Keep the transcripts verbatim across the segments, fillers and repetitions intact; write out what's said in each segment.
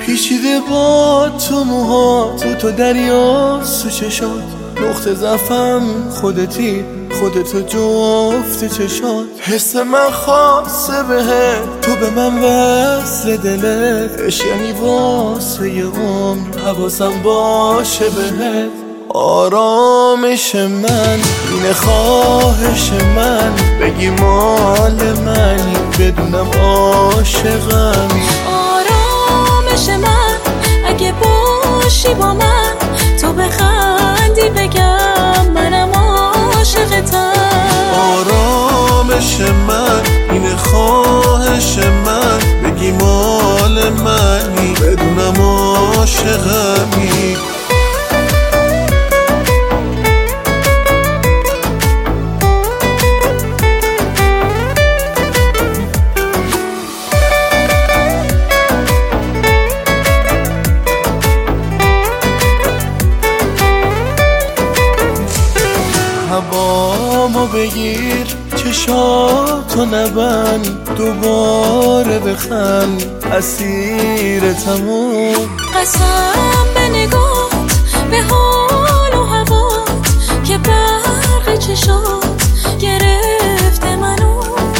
پیچیده با تو موها تو تو دریا سو چشات، نقطه ضعفم خودتی خودتو جفت چشات. حس من خاصه بهت، تو به من وصل دلت، عشق یعنی واسه یه عمر حواسم باشه بهت. آرامش من اینه، خواهش من بگی مال منی بدونم عاشقمی. آرامش من اگه باشی با من، تو بخندی بگم منم عاشقتم. آرامش من اینه، خواهش من بگی مال منی بدونم عاشقمی. هوامو بگیر چشاتو نبند، دوباره بخند اسیرتمون. قسم به نگات به حال و هوات که برق چشات گرفته منو.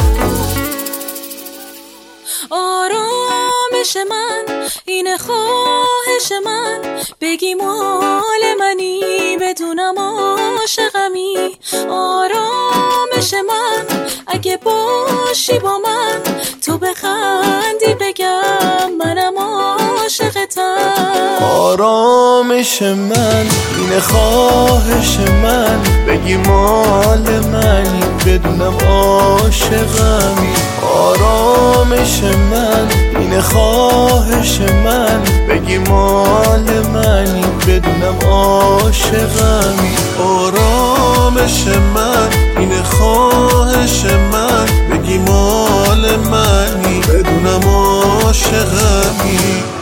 آرامش من اینه، خواهش من بگی مال منی بدونم عاشقمی. آرامش من اگه باشی با من، تو بخندی بگم منم عاشقتم. آرامش من اینه، خواهش من بگی مال منی بدونم عاشقمی. آرامش من اینه، خواهش من بگی مال منی بدونم عاشقمی. آرامش من اینه، خواهش من بگی مال منی بدونم عاشقمی.